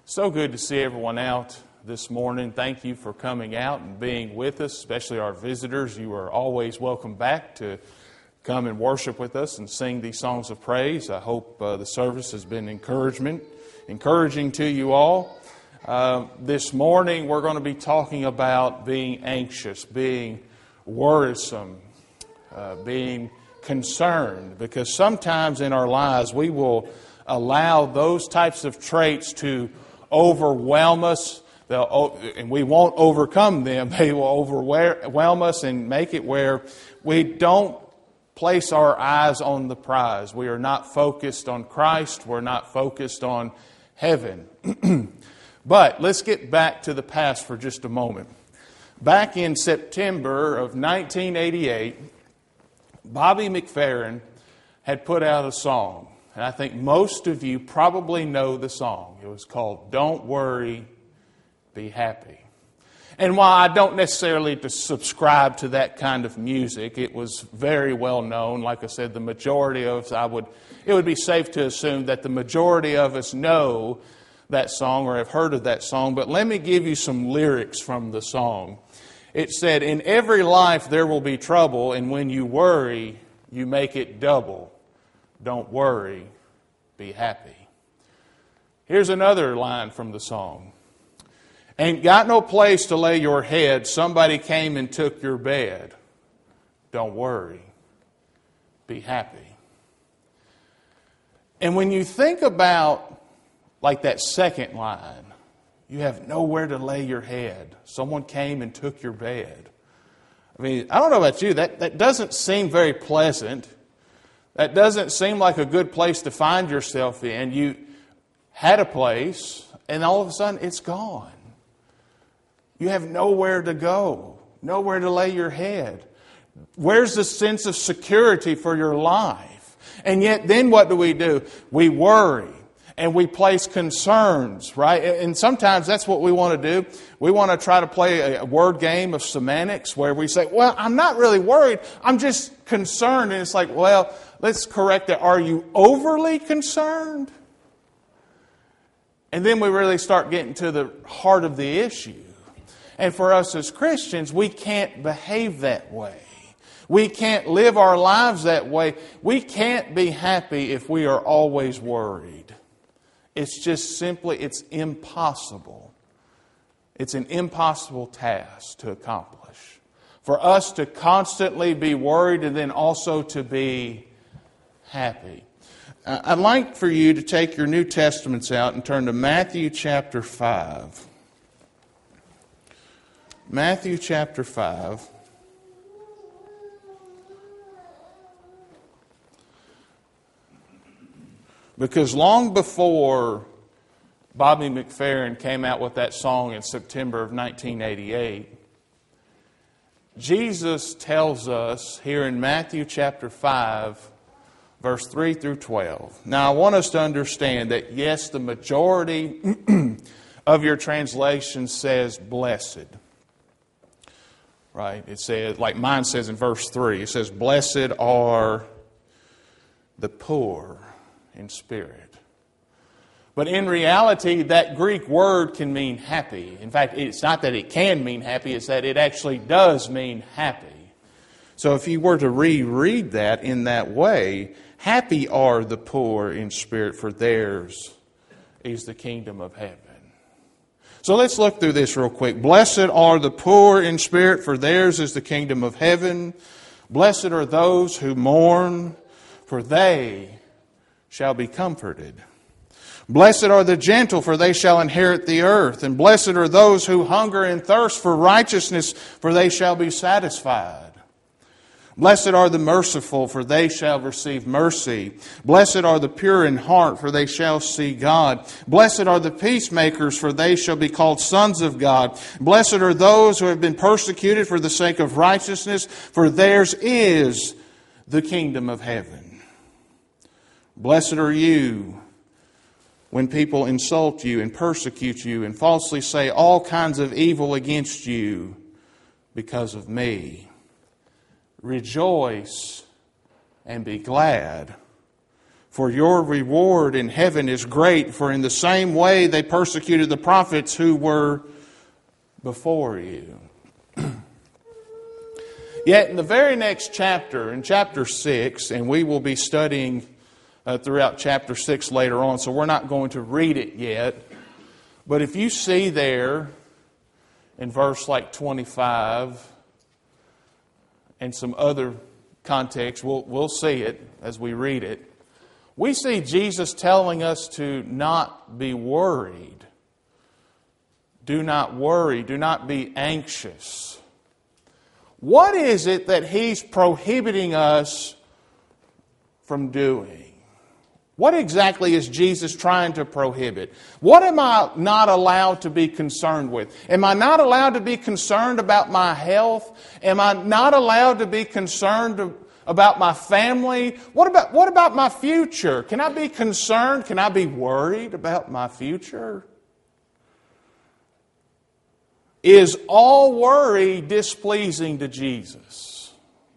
So good to see everyone out this morning. Thank you for coming out and being with us, especially our visitors. You are always welcome back to come and worship with us and sing these songs of praise. I hope the service has been encouraging to you all. This morning we're going to be talking about being anxious, being worrisome, being concerned, because sometimes in our lives we will allow those types of traits to overwhelm us, and we won't overcome them. They will overwhelm us and make it where we don't place our eyes on the prize. We are not focused on Christ. We're not focused on heaven. But let's get back to the past for just a moment. Back in September of 1988, Bobby McFerrin had put out a song. And I think most of you probably know the song. It was called Don't Worry, Be Happy. And while I don't necessarily subscribe to that kind of music, it was very well known. Like I said, the majority of us, it would be safe to assume that the majority of us know that song or have heard of that song. But let me give you some lyrics from the song. It said, "In every life there will be trouble, and when you worry, you make it double. Don't worry, be happy." Here's another line from the song. "Ain't got no place to lay your head. Somebody came and took your bed. Don't worry, be happy." And when you think about like that second line, you have nowhere to lay your head. Someone came and took your bed. I mean, I don't know about you, that doesn't seem very pleasant. That doesn't seem like a good place to find yourself in. You had a place, and all of a sudden it's gone. You have nowhere to go, nowhere to lay your head. Where's the sense of security for your life? And yet then what do? We worry, and we place concerns, right? And sometimes that's what we want to do. We want to try to play a word game of semantics where we say, well, I'm not really worried, I'm just concerned. And it's like, well, let's correct that. Are you overly concerned? And then we really start getting to the heart of the issue. And for us as Christians, we can't behave that way. We can't live our lives that way. We can't be happy if we are always worried. It's just simply, it's impossible. It's an impossible task to accomplish. For us to constantly be worried and then also to be happy. I'd like for you to take your New Testaments out and turn to Matthew chapter 5. Matthew chapter 5. Because long before Bobby McFerrin came out with that song in September of 1988, Jesus tells us here in Matthew chapter 5, verse 3 through 12. Now I want us to understand that yes, the majority of your translation says blessed. Right? It says, like mine says in verse 3, it says, "Blessed are the poor in spirit." But in reality, that Greek word can mean happy. In fact, it's not that it can mean happy, it's that it actually does mean happy. So if you were to reread that in that way, happy are the poor in spirit, for theirs is the kingdom of heaven. So let's look through this real quick. "Blessed are the poor in spirit, for theirs is the kingdom of heaven. Blessed are those who mourn, for they shall be comforted. Blessed are the gentle, for they shall inherit the earth. And blessed are those who hunger and thirst for righteousness, for they shall be satisfied. Blessed are the merciful, for they shall receive mercy. Blessed are the pure in heart, for they shall see God. Blessed are the peacemakers, for they shall be called sons of God. Blessed are those who have been persecuted for the sake of righteousness, for theirs is the kingdom of heaven. Blessed are you when people insult you and persecute you and falsely say all kinds of evil against you because of me. Rejoice and be glad, For your reward in heaven is great, for in the same way they persecuted the prophets who were before you. Yet in the very next chapter, in chapter 6, and we will be studying throughout chapter 6 later on, so we're not going to read it yet. But if you see there in verse like 25 and some other context, we'll see it as we read it. We see Jesus telling us to not be worried. Do not worry. Do not be anxious. What is it that He's prohibiting us from doing? What exactly is Jesus trying to prohibit? What am I not allowed to be concerned with? Am I not allowed to be concerned about my health? Am I not allowed to be concerned about my family? What about my future? Can I be concerned? Can I be worried about my future? Is all worry displeasing to Jesus?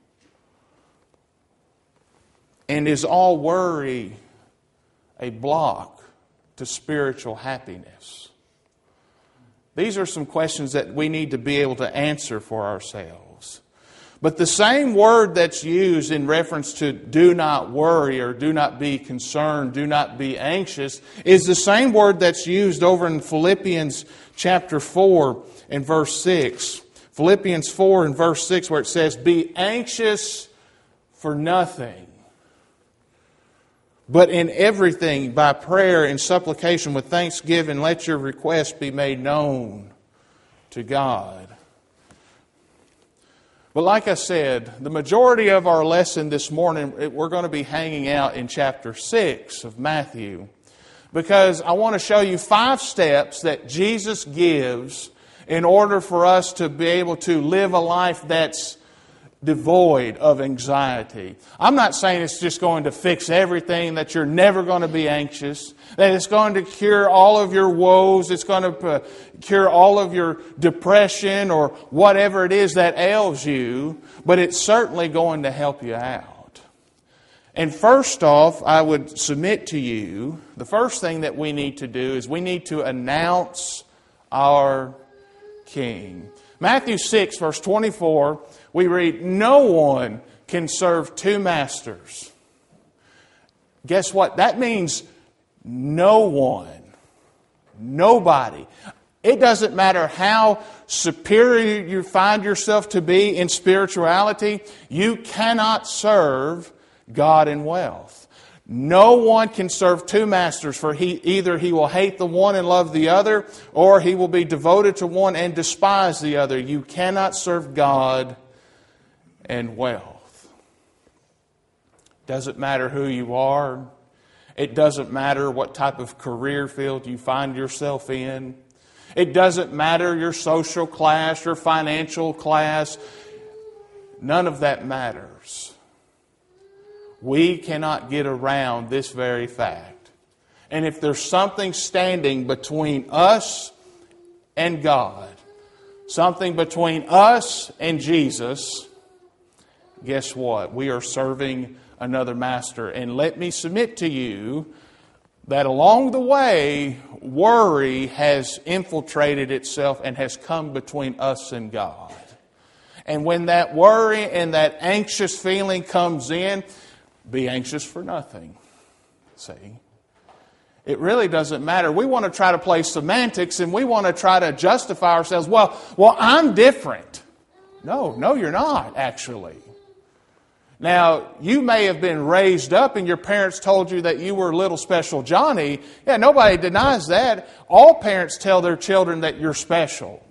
And is all worry a block to spiritual happiness? These are some questions that we need to be able to answer for ourselves. But the same word that's used in reference to do not worry or do not be concerned, do not be anxious, is the same word that's used over in Philippians chapter 4 and verse 6. Philippians 4 and verse 6, where it says, "Be anxious for nothing, but in everything by prayer and supplication with thanksgiving let your requests be made known to God." But like I said, the majority of our lesson this morning, we're going to be hanging out in chapter 6 of Matthew, because I want to show you 5 steps that Jesus gives in order for us to be able to live a life that's devoid of anxiety. I'm not saying it's just going to fix everything, that you're never going to be anxious, that it's going to cure all of your woes, it's going to cure all of your depression or whatever it is that ails you, but it's certainly going to help you out. And first off, I would submit to you, the first thing that we need to do is we need to announce our King. Matthew 6, verse 24, we read, "No one can serve 2 masters." Guess what? That means no one. Nobody. It doesn't matter how superior you find yourself to be in spirituality, you cannot serve God and wealth. No one can serve 2 masters, for either he will hate the one and love the other, or he will be devoted to one and despise the other. You cannot serve God and wealth. Doesn't matter who you are. It doesn't matter what type of career field you find yourself in. It doesn't matter your social class, your financial class. None of that matters. We cannot get around this very fact. And if there's something standing between us and God, something between us and Jesus, guess what? We are serving another master. And let me submit to you that along the way, worry has infiltrated itself and has come between us and God. And when that worry and that anxious feeling comes in, be anxious for nothing. See? It really doesn't matter. We want to try to play semantics and we want to try to justify ourselves. Well, I'm different. No, you're not, actually. Now, you may have been raised up and your parents told you that you were little special Johnny. Yeah, nobody denies that. All parents tell their children that you're special.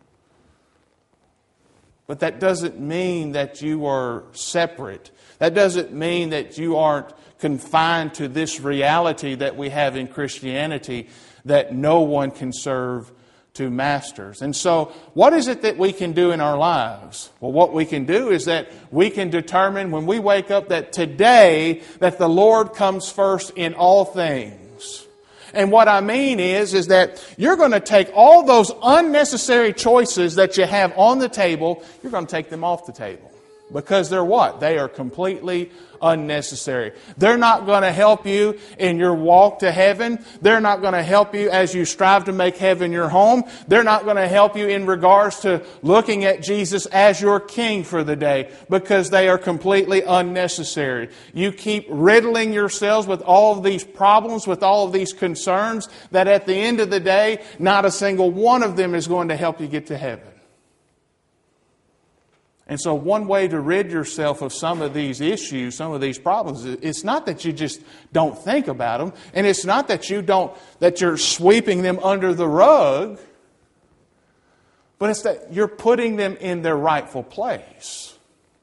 But that doesn't mean that you are separate. That doesn't mean that you aren't confined to this reality that we have in Christianity, that no one can serve 2 masters. And so, what is it that we can do in our lives? Well, what we can do is that we can determine when we wake up that today, that the Lord comes first in all things. And what I mean is that you're going to take all those unnecessary choices that you have on the table, you're going to take them off the table. Because they're what? They are completely unnecessary. They're not going to help you in your walk to heaven. They're not going to help you as you strive to make heaven your home. They're not going to help you in regards to looking at Jesus as your King for the day, because they are completely unnecessary. You keep riddling yourselves with all of these problems, with all of these concerns, that at the end of the day, not a single one of them is going to help you get to heaven. And so one way to rid yourself of some of these issues, some of these problems, it's not that you just don't think about them, and it's not that you're sweeping them under the rug, but it's that you're putting them in their rightful place.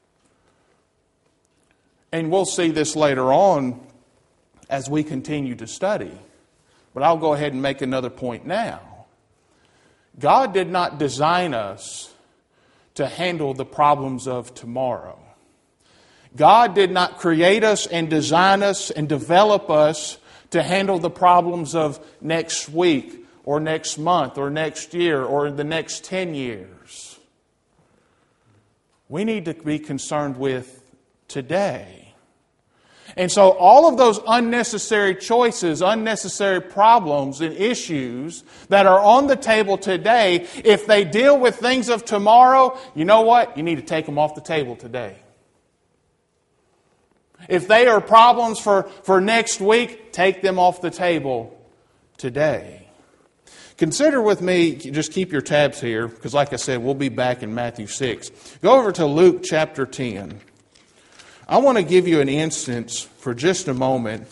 And we'll see this later on as we continue to study. But I'll go ahead and make another point now. God did not design us to handle the problems of tomorrow. God did not create us and design us and develop us to handle the problems of next week or next month or next year or the next 10 years. We need to be concerned with today. And so all of those unnecessary choices, unnecessary problems and issues that are on the table today, if they deal with things of tomorrow, you know what? You need to take them off the table today. If they are problems for next week, take them off the table today. Consider with me, just keep your tabs here, because like I said, we'll be back in Matthew 6. Go over to Luke chapter 10. I want to give you an instance for just a moment,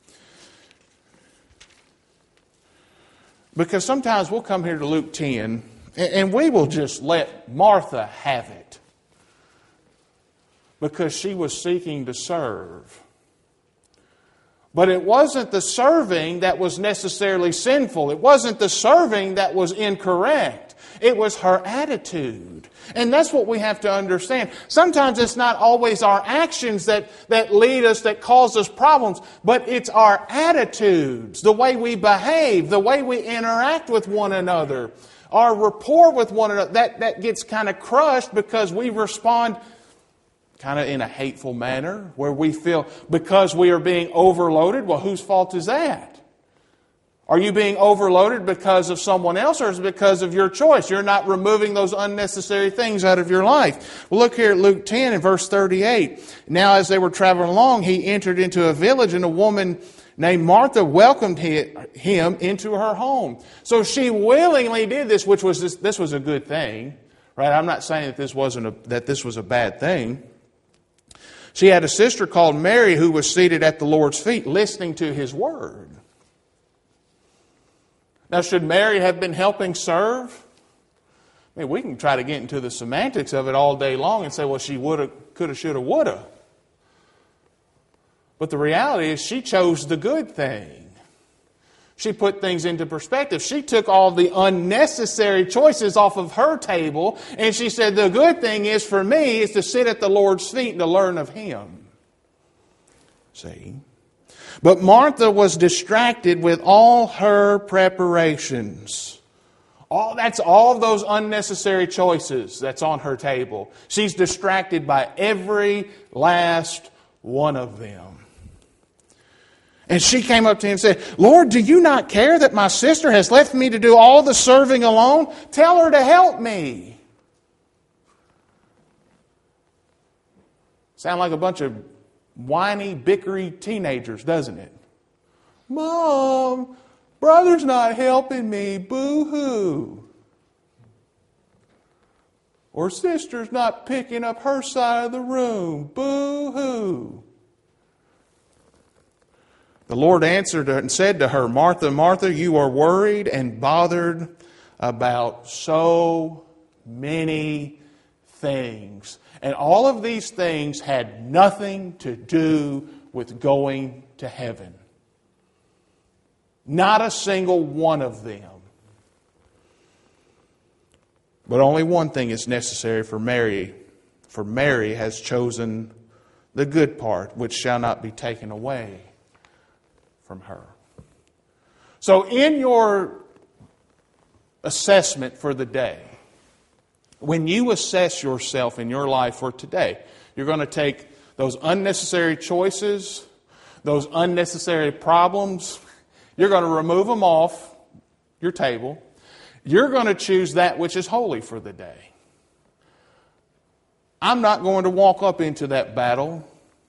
because sometimes we'll come here to Luke 10 and we will just let Martha have it because she was seeking to serve. But it wasn't the serving that was necessarily sinful. It wasn't the serving that was incorrect. It was her attitude. And that's what we have to understand. Sometimes it's not always our actions that lead us, that cause us problems, but it's our attitudes, the way we behave, the way we interact with one another, our rapport with one another, that gets kind of crushed because we respond kind of in a hateful manner, where we feel because we are being overloaded. Well, whose fault is that? Are you being overloaded because of someone else, or is it because of your choice? You're not removing those unnecessary things out of your life. Well, look here at Luke 10 and verse 38. Now as they were traveling along, he entered into a village, and a woman named Martha welcomed him into her home. So she willingly did this, which was this was a good thing, right? I'm not saying that this was a bad thing. She had a sister called Mary who was seated at the Lord's feet, listening to His word. Now, should Mary have been helping serve? I mean, we can try to get into the semantics of it all day long and say, well, she woulda, coulda, shoulda, woulda. But the reality is she chose the good thing. She put things into perspective. She took all the unnecessary choices off of her table, and she said, the good thing is for me is to sit at the Lord's feet and to learn of Him. See? But Martha was distracted with all her preparations. That's all those unnecessary choices that's on her table. She's distracted by every last one of them. And she came up to him and said, Lord, do you not care that my sister has left me to do all the serving alone? Tell her to help me. Sound like a bunch of whiny, bickery teenagers, doesn't it? Mom, brother's not helping me. Boo-hoo. Or sister's not picking up her side of the room. Boo-hoo. The Lord answered her and said to her, Martha, Martha, you are worried and bothered about so many things. And all of these things had nothing to do with going to heaven. Not a single one of them. But only one thing is necessary for Mary. For Mary has chosen the good part, which shall not be taken away from her. So in your assessment for the day, when you assess yourself in your life for today, You're going to take those unnecessary choices, those unnecessary problems. You're going to remove them off your table. You're going to choose that which is holy for the day. I'm not going to walk up into that battle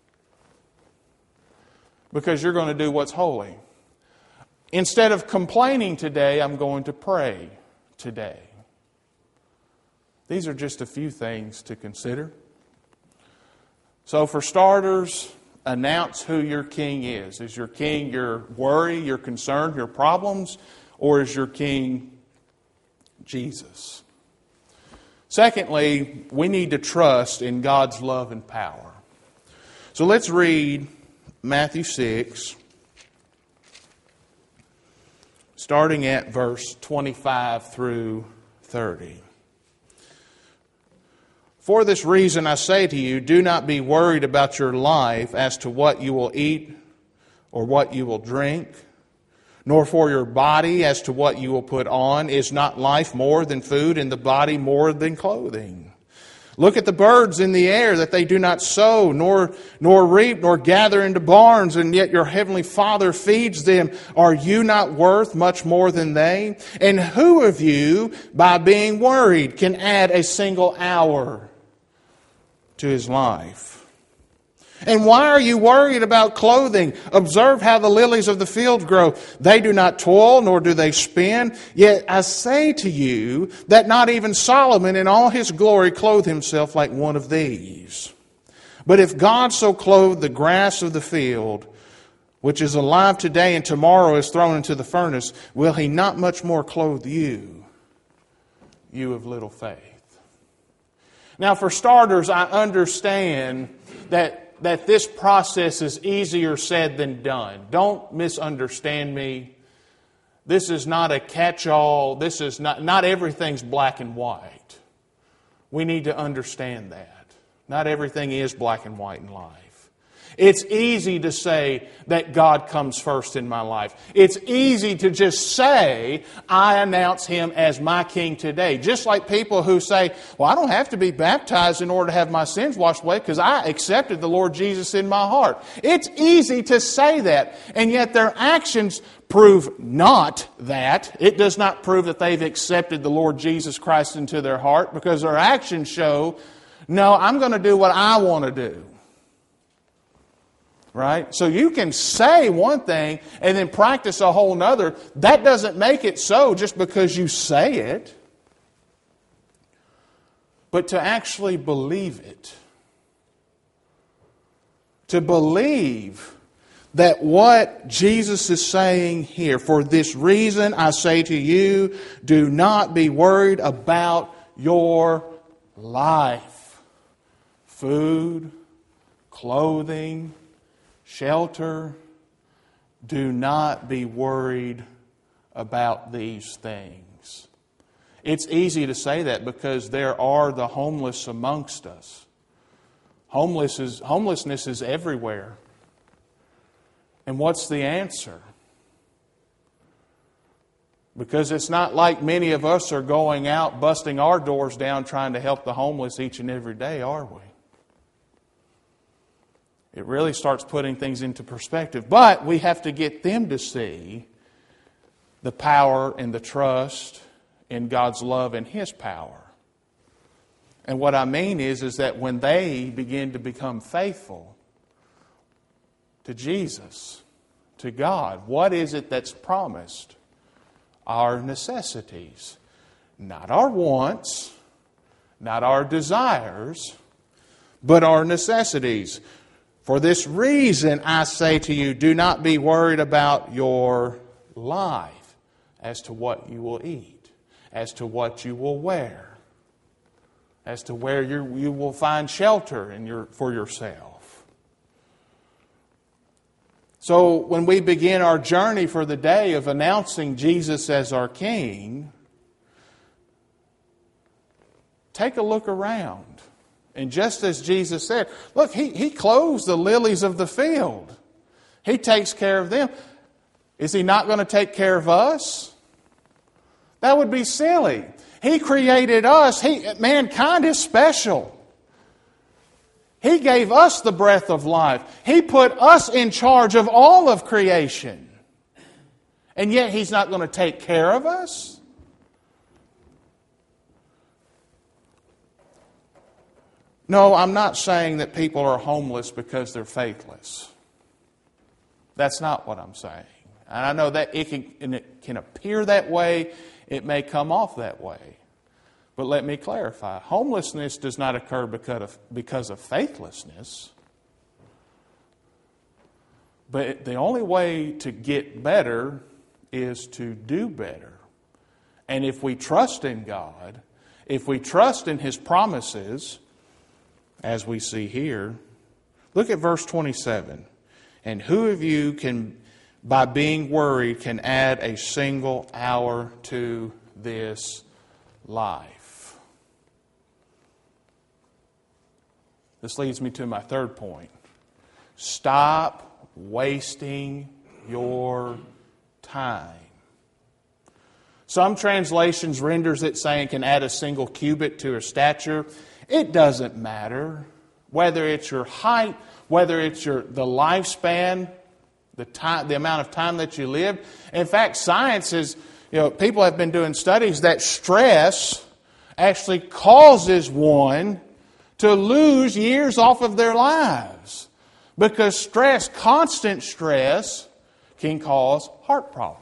because you're going to do what's holy. Instead of complaining today, I'm going to pray today. These are just a few things to consider. So for starters, announce who your king is. Is your king your worry, your concern, your problems, or is your king Jesus? Secondly, we need to trust in God's love and power. So let's read Matthew 6, starting at verse 25 through 30. For this reason I say to you, do not be worried about your life as to what you will eat or what you will drink, nor for your body as to what you will put on. Is not life more than food, and the body more than clothing? Look at the birds in the air, that they do not sow, nor reap, nor gather into barns, and yet your heavenly Father feeds them. Are you not worth much more than they? And who of you, by being worried, can add a single hour to his life? And why are you worried about clothing? Observe how the lilies of the field grow. They do not toil, nor do they spin. Yet I say to you that not even Solomon in all his glory clothed himself like one of these. But if God so clothed the grass of the field, which is alive today and tomorrow is thrown into the furnace, will he not much more clothe you, you of little faith? Now, for starters, I understand that this process is easier said than done. Don't misunderstand me. This is not a catch-all. This is not everything's black and white. We need to understand that. Not everything is black and white in life. It's easy to say that God comes first in my life. It's easy to just say, I announce Him as my King today. Just like people who say, well, I don't have to be baptized in order to have my sins washed away because I accepted the Lord Jesus in my heart. It's easy to say that, and yet their actions prove not that. It does not prove that they've accepted the Lord Jesus Christ into their heart, because their actions show, no, I'm going to do what I want to do. Right? So you can say one thing and then practice a whole nother. That doesn't make it so just because you say it. But to actually believe it. To believe that what Jesus is saying here, for this reason I say to you, do not be worried about your life. Food, clothing, shelter. Do not be worried about these things. It's easy to say that because there are the homeless amongst us. Homelessness is everywhere. And what's the answer? Because it's not like many of us are going out busting our doors down trying to help the homeless each and every day, are we? It really starts putting things into perspective. But we have to get them to see the power and the trust in God's love and His power. And what I mean is that when they begin to become faithful to Jesus, to God, what is it that's promised? Our necessities. Not our wants, not our desires, but our necessities. For this reason, I say to you, do not be worried about your life as to what you will eat, as to what you will wear, as to where you will find shelter for yourself. So when we begin our journey for the day of announcing Jesus as our King, take a look around. And just as Jesus said, look, He clothes the lilies of the field. He takes care of them. Is He not going to take care of us? That would be silly. He created us. Mankind is special. He gave us the breath of life. He put us in charge of all of creation. And yet He's not going to take care of us? No, I'm not saying that people are homeless because they're faithless. That's not what I'm saying. And I know that it can appear that way. It may come off that way. But let me clarify. Homelessness does not occur because of faithlessness. But the only way to get better is to do better. And if we trust in God, if we trust in His promises, as we see here, look at verse 27. And who of you can, by being worried, can add a single hour to this life? This leads me to my third point. Stop wasting your time. Some translations renders it saying can add a single cubit to her stature. It doesn't matter whether it's your height, whether it's the lifespan, the amount of time that you live. In fact, science is, people have been doing studies that stress actually causes one to lose years off of their lives. Because stress, constant stress, can cause heart problems.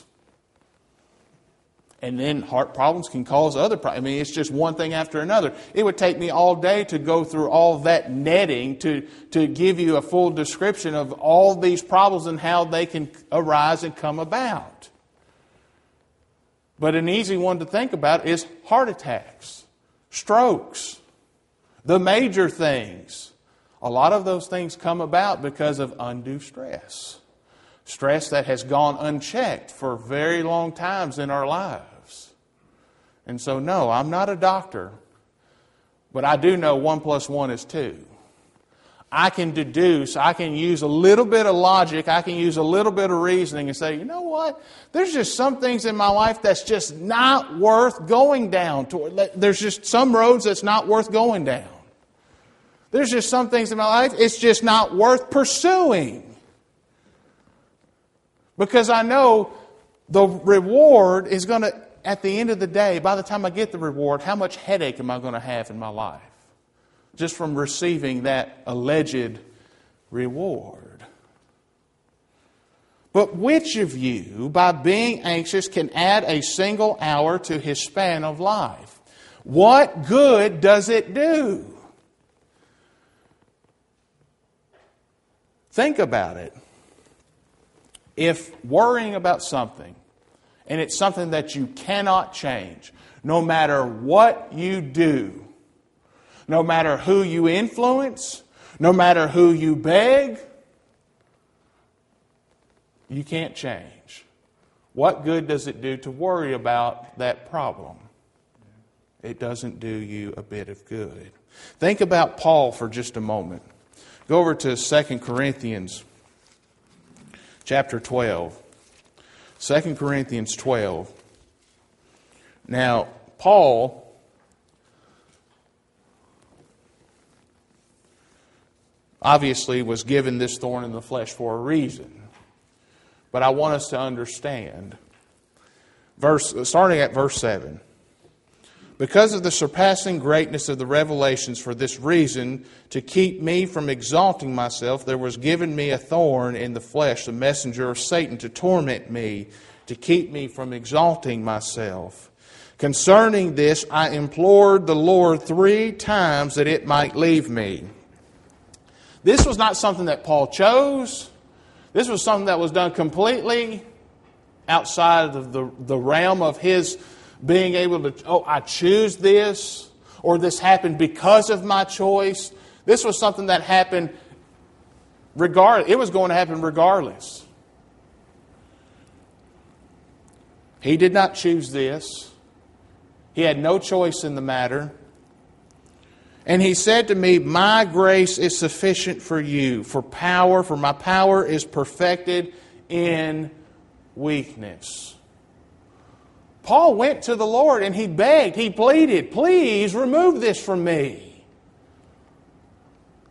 And then heart problems can cause other problems. I mean, it's just one thing after another. It would take me all day to go through all that netting to give you a full description of all these problems and how they can arise and come about. But an easy one to think about is heart attacks, strokes, the major things. A lot of those things come about because of undue stress. Stress that has gone unchecked for very long times in our lives. And so, no, I'm not a doctor, but I do know 1 + 1 is 2. I can deduce, I can use a little bit of logic, I can use a little bit of reasoning and say, you know what? There's just some things in my life that's just not worth going down toward. There's just some roads that's not worth going down. There's just some things in my life it's just not worth pursuing. Because I know the reward is going to, at the end of the day, by the time I get the reward, how much headache am I going to have in my life? Just from receiving that alleged reward. But which of you, by being anxious, can add a single hour to his span of life? What good does it do? Think about it. If worrying about something, and it's something that you cannot change, no matter what you do, no matter who you influence, no matter who you beg, you can't change. What good does it do to worry about that problem? It doesn't do you a bit of good. Think about Paul for just a moment. Go over to 2 Corinthians chapter 12. 2 Corinthians 12. Now, Paul obviously was given this thorn in the flesh for a reason. But I want us to understand. Starting at verse 7. Because of the surpassing greatness of the revelations, for this reason, to keep me from exalting myself, there was given me a thorn in the flesh, the messenger of Satan, to torment me, to keep me from exalting myself. Concerning this, I implored the Lord 3 times that it might leave me. This was not something that Paul chose. This was something that was done completely outside of the realm of his being able to, I choose this, or this happened because of my choice. This was something that happened regardless. It was going to happen regardless. He did not choose this. He had no choice in the matter. And he said to me, my grace is sufficient for you, for my power is perfected in weakness. Paul went to the Lord and he begged, he pleaded, please remove this from me.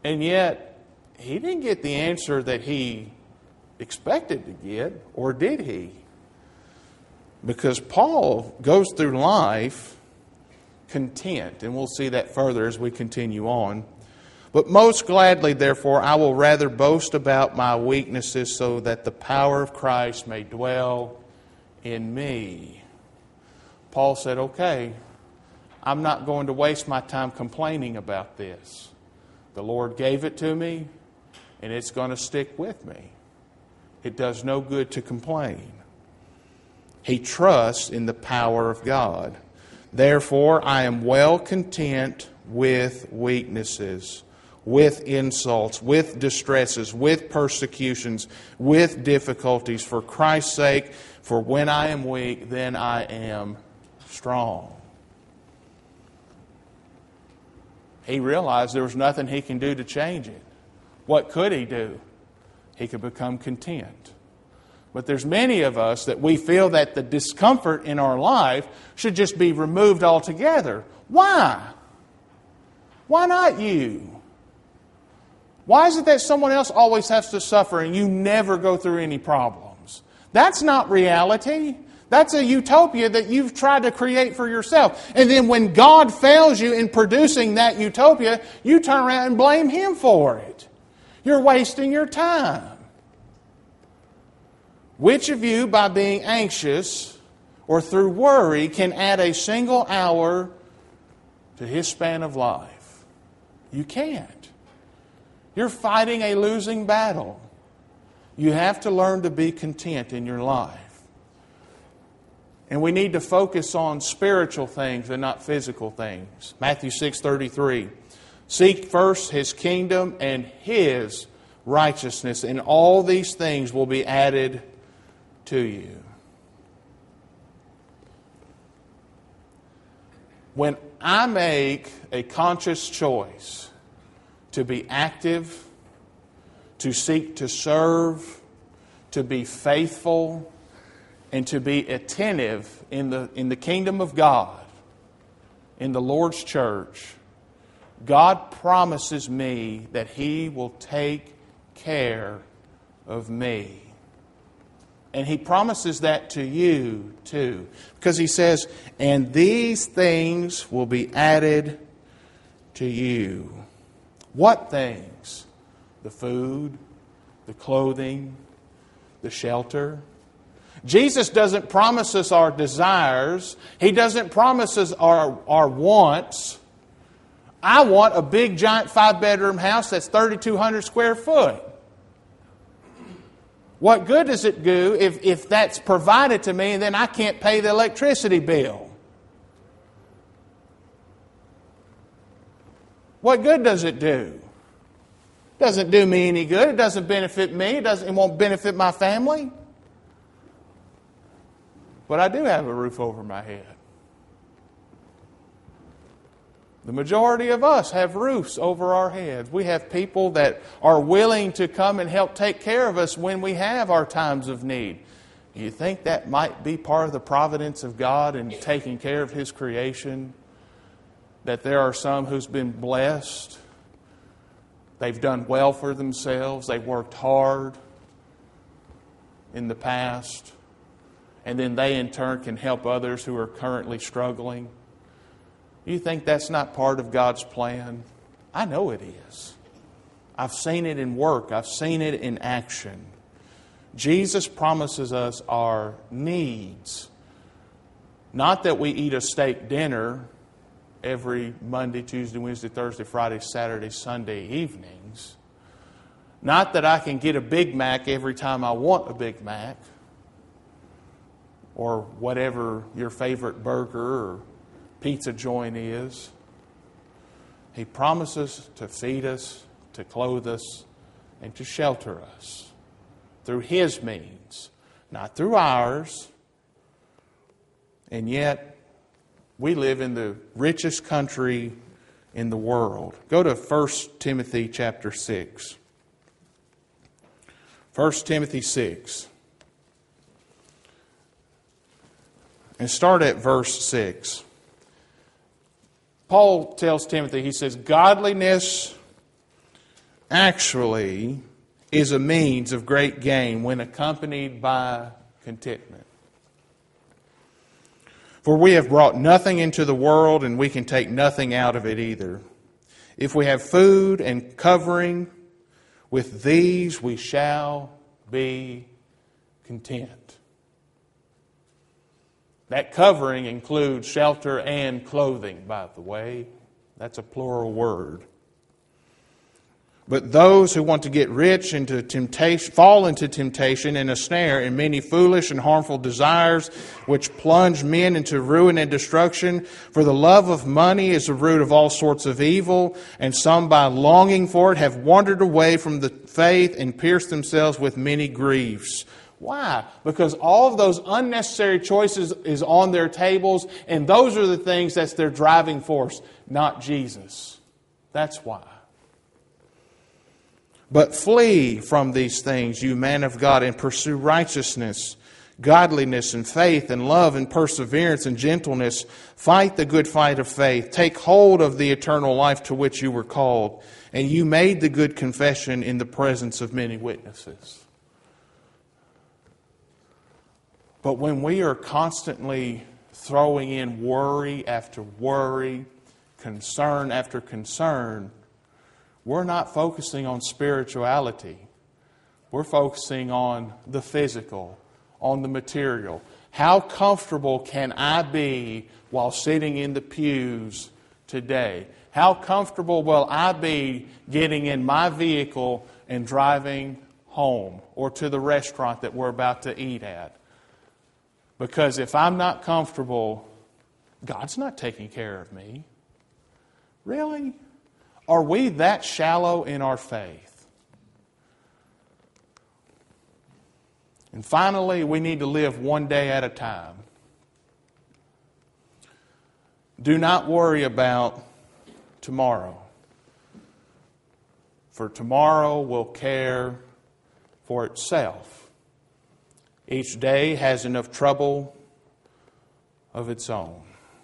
And yet, he didn't get the answer that he expected to get, or did he? Because Paul goes through life content, and we'll see that further as we continue on. But most gladly, therefore, I will rather boast about my weaknesses so that the power of Christ may dwell in me. Paul said, okay, I'm not going to waste my time complaining about this. The Lord gave it to me, and it's going to stick with me. It does no good to complain. He trusts in the power of God. Therefore, I am well content with weaknesses, with insults, with distresses, with persecutions, with difficulties, for Christ's sake. For when I am weak, then I am strong. He realized there was nothing he can do to change it. What could he do? He could become content. But there's many of us that we feel that the discomfort in our life should just be removed altogether. Why? Why not you? Why is it that someone else always has to suffer and you never go through any problems? That's not reality. That's a utopia that you've tried to create for yourself. And then when God fails you in producing that utopia, you turn around and blame Him for it. You're wasting your time. Which of you, by being anxious or through worry, can add a single hour to his span of life? You can't. You're fighting a losing battle. You have to learn to be content in your life. And we need to focus on spiritual things and not physical things. Matthew 6:33. Seek first His kingdom and His righteousness, and all these things will be added to you. When I make a conscious choice to be active, to seek to serve, to be faithful, and to be attentive in the kingdom of God, in the Lord's church, God promises me that He will take care of me. And He promises that to you too. Because He says, and these things will be added to you. What things? The food, the clothing, the shelter. Jesus doesn't promise us our desires. He doesn't promise us our wants. I want a big, giant 5-bedroom house that's 3,200 square foot. What good does it do if that's provided to me and then I can't pay the electricity bill? What good does it do? It doesn't do me any good. It doesn't benefit me. It won't benefit my family. But I do have a roof over my head. The majority of us have roofs over our heads. We have people that are willing to come and help take care of us when we have our times of need. Do you think that might be part of the providence of God in taking care of His creation? That there are some who's been blessed. They've done well for themselves. They've worked hard in the past. And then they in turn can help others who are currently struggling. You think that's not part of God's plan? I know it is. I've seen it in work. I've seen it in action. Jesus promises us our needs. Not that we eat a steak dinner every Monday, Tuesday, Wednesday, Thursday, Friday, Saturday, Sunday evenings. Not that I can get a Big Mac every time I want a Big Mac. Or whatever your favorite burger or pizza joint is. He promises to feed us, to clothe us, and to shelter us through His means, not through ours. And yet, we live in the richest country in the world. Go to 1 Timothy chapter 6. 1 Timothy 6. And start at verse 6. Paul tells Timothy, he says, godliness actually is a means of great gain when accompanied by contentment. For we have brought nothing into the world, and we can take nothing out of it either. If we have food and covering, with these we shall be content. That covering includes shelter and clothing, by the way. That's a plural word. But those who want to get rich into temptation, fall into temptation and a snare in many foolish and harmful desires, which plunge men into ruin and destruction. For the love of money is the root of all sorts of evil, and some by longing for it have wandered away from the faith and pierced themselves with many griefs. Why? Because all of those unnecessary choices is on their tables, and those are the things that's their driving force, not Jesus. That's why. But flee from these things, you man of God, and pursue righteousness, godliness, and faith, and love, and perseverance, and gentleness. Fight the good fight of faith. Take hold of the eternal life to which you were called, and you made the good confession in the presence of many witnesses. But when we are constantly throwing in worry after worry, concern after concern, we're not focusing on spirituality. We're focusing on the physical, on the material. How comfortable can I be while sitting in the pews today? How comfortable will I be getting in my vehicle and driving home or to the restaurant that we're about to eat at? Because if I'm not comfortable, God's not taking care of me. Really? Are we that shallow in our faith? And finally, we need to live one day at a time. Do not worry about tomorrow, for tomorrow will care for itself. Each day has enough trouble of its own.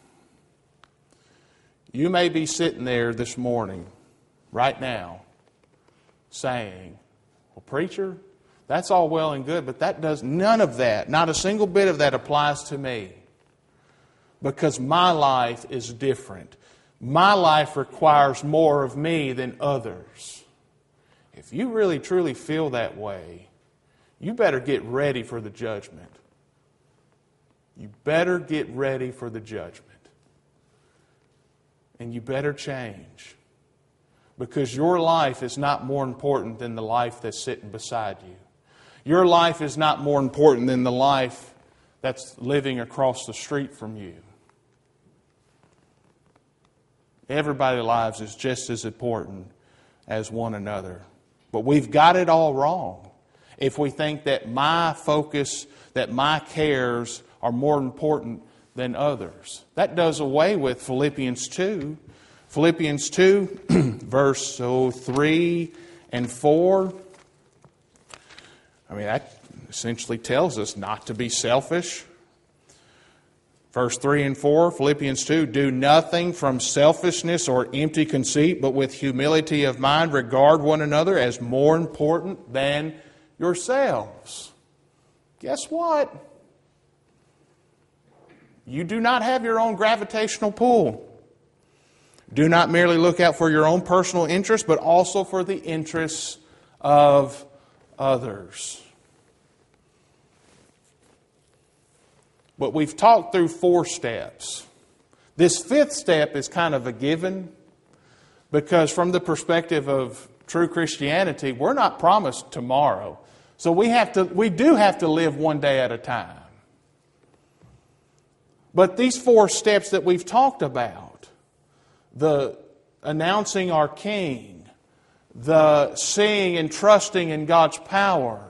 You may be sitting there this morning, right now, saying, well, preacher, that's all well and good, but none of that, not a single bit of that applies to me. Because my life is different. My life requires more of me than others. If you really truly feel that way, you better get ready for the judgment. You better get ready for the judgment. And you better change. Because your life is not more important than the life that's sitting beside you. Your life is not more important than the life that's living across the street from you. Everybody's lives is just as important as one another. But we've got it all wrong if we think that my focus, that my cares are more important than others. That does away with Philippians 2. Philippians 2, verse 3 and 4. That essentially tells us not to be selfish. Verse 3 and 4, Philippians 2, do nothing from selfishness or empty conceit, but with humility of mind regard one another as more important than yourselves. Guess what? You do not have your own gravitational pull. Do not merely look out for your own personal interests, but also for the interests of others. But we've talked through 4 steps. This 5th step is kind of a given, because from the perspective of true Christianity, we're not promised tomorrow. So we do have to live one day at a time. But these 4 steps that we've talked about, the announcing our King, the seeing and trusting in God's power,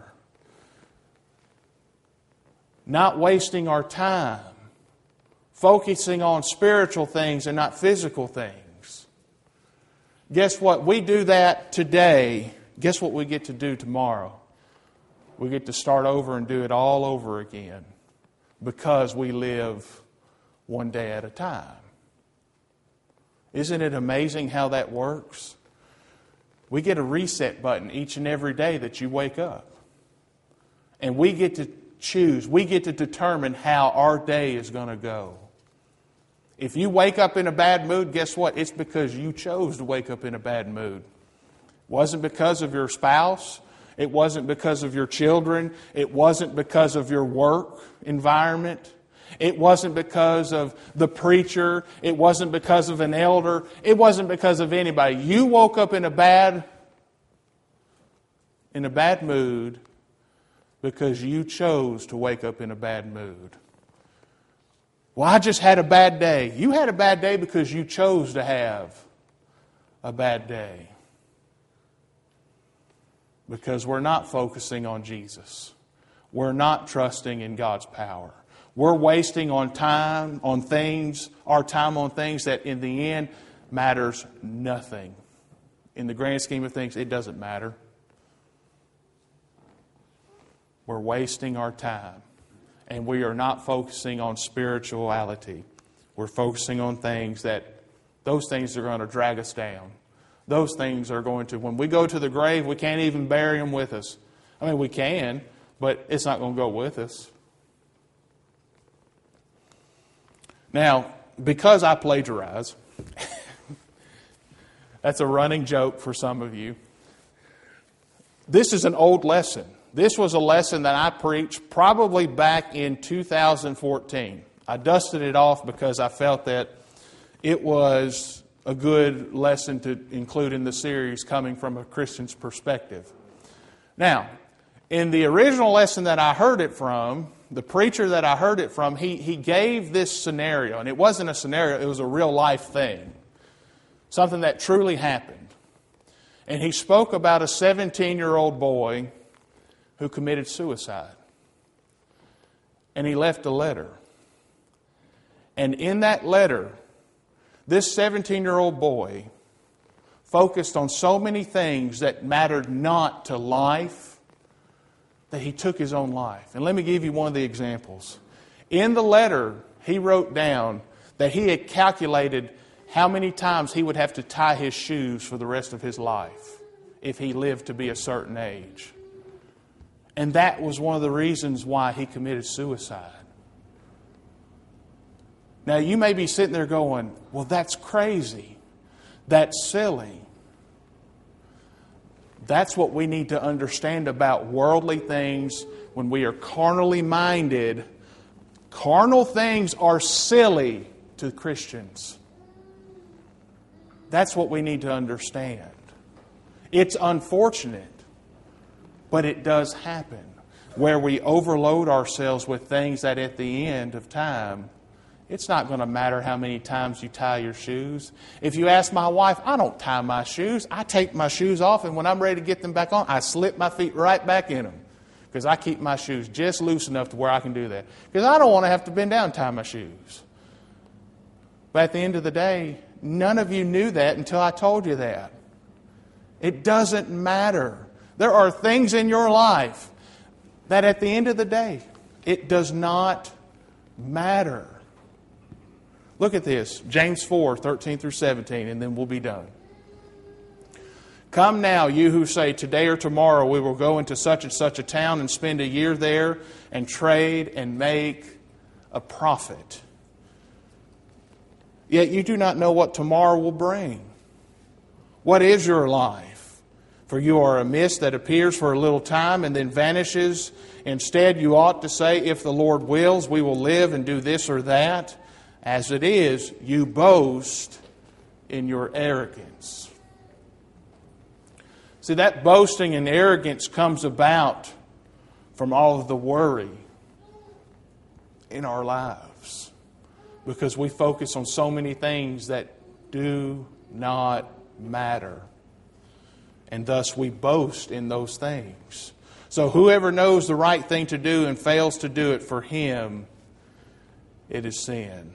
not wasting our time, focusing on spiritual things and not physical things. Guess what? We do that today. Guess what we get to do tomorrow? We get to start over and do it all over again, because we live one day at a time. Isn't it amazing how that works? We get a reset button each and every day that you wake up. And we get to choose, we get to determine how our day is going to go. If you wake up in a bad mood, guess what? It's because you chose to wake up in a bad mood. It wasn't because of your spouse. It wasn't because of your children. It wasn't because of your work environment. It wasn't because of the preacher. It wasn't because of an elder. It wasn't because of anybody. You woke up in a bad mood because you chose to wake up in a bad mood. Well, I just had a bad day. You had a bad day because you chose to have a bad day. Because we're not focusing on Jesus. We're not trusting in God's power. We're wasting our time on things that in the end matters nothing. In the grand scheme of things, it doesn't matter. We're wasting our time. And we are not focusing on spirituality. We're focusing on those things are going to drag us down. Those things are going to, when we go to the grave, we can't even bury them with us. I mean, we can, but it's not going to go with us. Now, because I plagiarize, that's a running joke for some of you. This is an old lesson. This was a lesson that I preached probably back in 2014. I dusted it off because I felt that it was a good lesson to include in the series coming from a Christian's perspective. Now, in the original lesson that I heard it from, the preacher that I heard it from, he gave this scenario. And it wasn't a scenario, it was a real life thing. Something that truly happened. And he spoke about a 17-year-old boy who committed suicide. And he left a letter. And in that letter, this 17-year-old boy focused on so many things that mattered not to life that he took his own life. And let me give you one of the examples. In the letter, he wrote down that he had calculated how many times he would have to tie his shoes for the rest of his life if he lived to be a certain age. And that was one of the reasons why he committed suicide. Now, you may be sitting there going, well, that's crazy. That's silly. That's what we need to understand about worldly things when we are carnally minded. Carnal things are silly to Christians. That's what we need to understand. It's unfortunate, but it does happen, where we overload ourselves with things that at the end of time, it's not going to matter how many times you tie your shoes. If you ask my wife, I don't tie my shoes. I take my shoes off, and when I'm ready to get them back on, I slip my feet right back in them. Because I keep my shoes just loose enough to where I can do that. Because I don't want to have to bend down and tie my shoes. But at the end of the day, none of you knew that until I told you that. It doesn't matter. There are things in your life that at the end of the day, it does not matter. Look at this, James 4, 13 through 17, and then we'll be done. Come now, you who say, today or tomorrow we will go into such and such a town and spend a year there and trade and make a profit. Yet you do not know what tomorrow will bring. What is your life? For you are a mist that appears for a little time and then vanishes. Instead, you ought to say, if the Lord wills, we will live and do this or that. As it is, you boast in your arrogance. See, that boasting and arrogance comes about from all of the worry in our lives. Because we focus on so many things that do not matter. And thus we boast in those things. So whoever knows the right thing to do and fails to do it, for him, it is sin.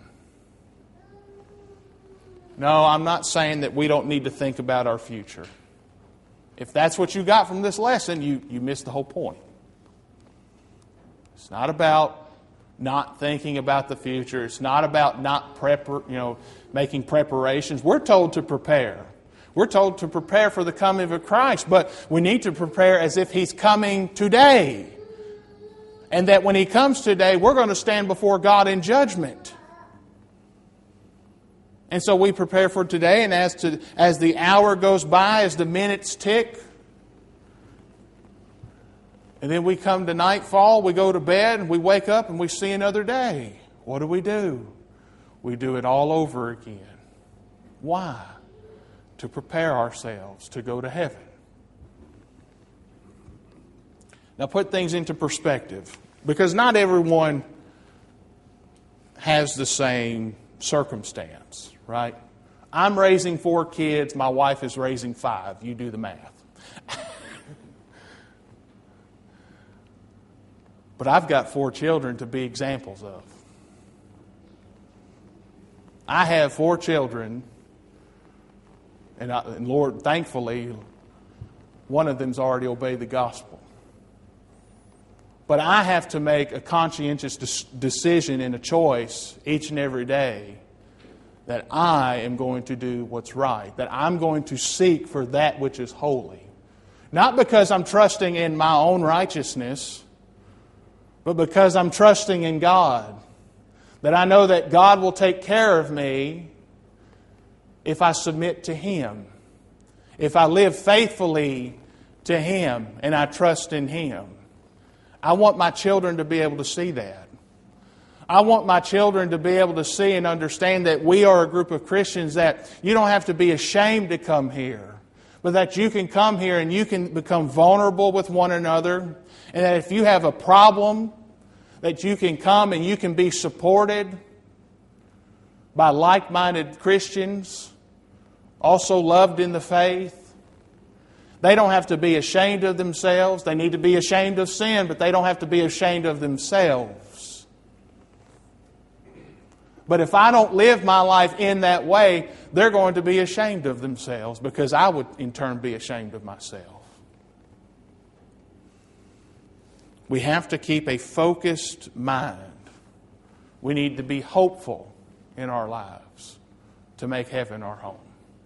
No, I'm not saying that we don't need to think about our future. If that's what you got from this lesson, you missed the whole point. It's not about not thinking about the future. It's not about not making preparations. We're told to prepare. We're told to prepare for the coming of Christ, but we need to prepare as if He's coming today. And that when He comes today, we're going to stand before God in judgment. And so we prepare for today, and as the hour goes by, as the minutes tick, and then we come to nightfall, we go to bed, and we wake up and we see another day. What do? We do it all over again. Why? To prepare ourselves to go to heaven. Now put things into perspective, because not everyone has the same circumstance, right? I'm raising 4 kids, my wife is raising 5. You do the math. But I've got 4 children to be examples of. I have 4 children, and Lord, thankfully, one of them's already obeyed the gospel. But I have to make a conscientious decision and a choice each and every day that I am going to do what's right, that I'm going to seek for that which is holy. Not because I'm trusting in my own righteousness, but because I'm trusting in God. That I know that God will take care of me if I submit to Him. If I live faithfully to Him and I trust in Him. I want my children to be able to see that. I want my children to be able to see and understand that we are a group of Christians that you don't have to be ashamed to come here. But that you can come here and you can become vulnerable with one another. And that if you have a problem, that you can come and you can be supported by like-minded Christians, also loved in the faith. They don't have to be ashamed of themselves. They need to be ashamed of sin, but they don't have to be ashamed of themselves. But if I don't live my life in that way, they're going to be ashamed of themselves, because I would in turn be ashamed of myself. We have to keep a focused mind. We need to be hopeful in our lives to make heaven our home.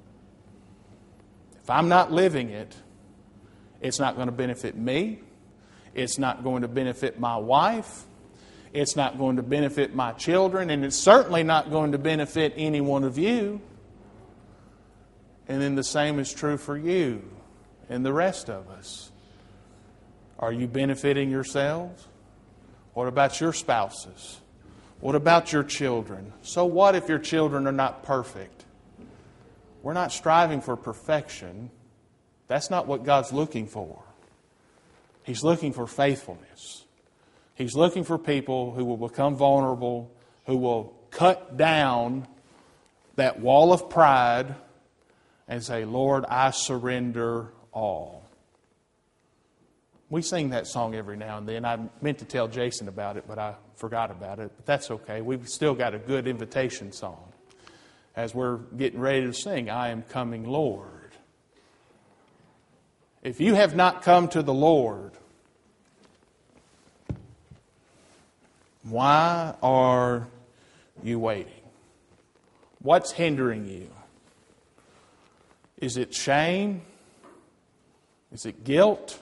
If I'm not living it, it's not going to benefit me. It's not going to benefit my wife. It's not going to benefit my children. And it's certainly not going to benefit any one of you. And then the same is true for you and the rest of us. Are you benefiting yourselves? What about your spouses? What about your children? So what if your children are not perfect? We're not striving for perfection. That's not what God's looking for. He's looking for faithfulness. He's looking for people who will become vulnerable, who will cut down that wall of pride and say, Lord, I surrender all. We sing that song every now and then. I meant to tell Jason about it, but I forgot about it. But that's okay. We've still got a good invitation song as we're getting ready to sing, I Am Coming, Lord. If you have not come to the Lord, why are you waiting? What's hindering you? Is it shame? Is it guilt?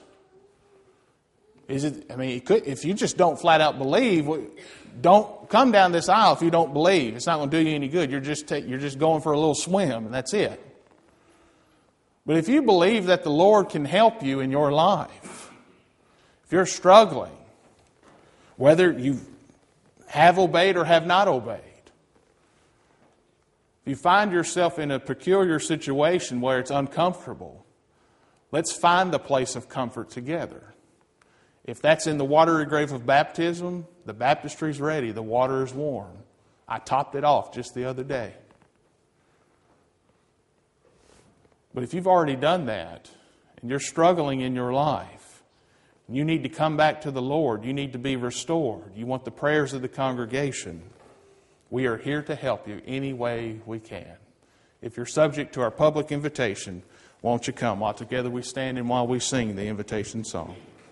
If you just don't flat out believe, don't come down this aisle if you don't believe. It's not going to do you any good. You're just going for a little swim, and that's it. But if you believe that the Lord can help you in your life, if you're struggling, whether you have obeyed or have not obeyed, if you find yourself in a peculiar situation where it's uncomfortable, let's find the place of comfort together. If that's in the watery grave of baptism, the baptistry's ready. The water is warm. I topped it off just the other day. But if you've already done that, and you're struggling in your life, and you need to come back to the Lord, you need to be restored, you want the prayers of the congregation, we are here to help you any way we can. If you're subject to our public invitation, won't you come while together we stand and while we sing the invitation song.